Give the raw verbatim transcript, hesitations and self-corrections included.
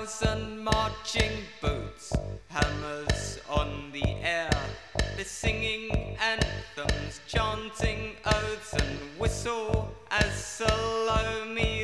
thousand marching boots, hammers on the air. They're singing anthems, chanting oaths, and whistle as Salome